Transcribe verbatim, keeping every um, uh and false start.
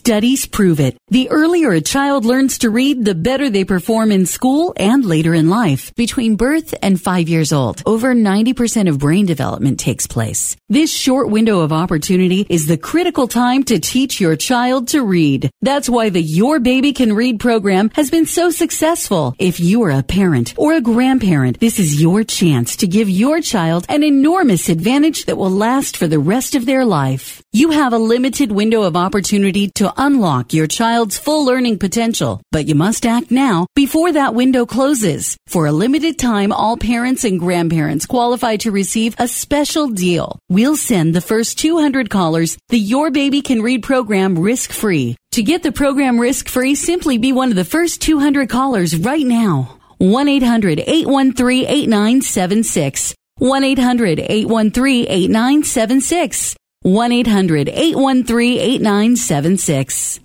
Studies prove it. The earlier a child learns to read, the better they perform in school and later in life. Between birth and five years old, over ninety percent of brain development takes place. This short window of opportunity is the critical time to teach your child to read. That's why the Your Baby Can Read program has been so successful. If you are a parent or a grandparent, this is your chance to give your child an enormous advantage that will last for the rest of their life. You have a limited window of opportunity to unlock your child's full learning potential, but you must act now before that window closes. For a limited time, all parents and grandparents qualify to receive a special deal. We'll send the first two hundred callers the Your Baby Can Read program risk-free. To get the program risk-free, simply be one of the first two hundred callers right now. one eight hundred eight one three eight nine seven six. one eight hundred eight one three eight nine seven six. one eight hundred eight one three eight nine seven six.